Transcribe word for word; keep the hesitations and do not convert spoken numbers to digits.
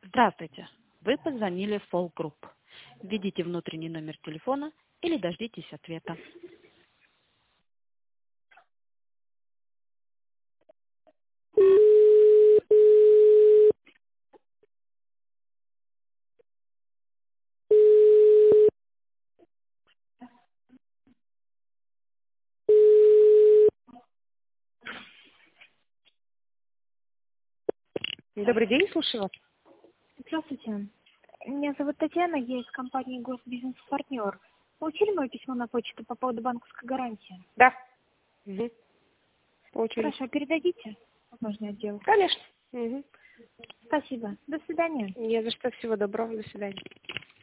Здравствуйте. Вы позвонили в Folk Group. Введите внутренний номер телефона или дождитесь ответа. Добрый день, слушаю вас. Здравствуйте. Меня зовут Татьяна, я из компании Госбизнес-партнер. Получили мое письмо на почту по поводу банковской гарантии? Да. Угу. Получили. Хорошо, передадите? Нужный отдел. Конечно. Угу. Спасибо. До свидания. Не за что. Всего доброго. До свидания.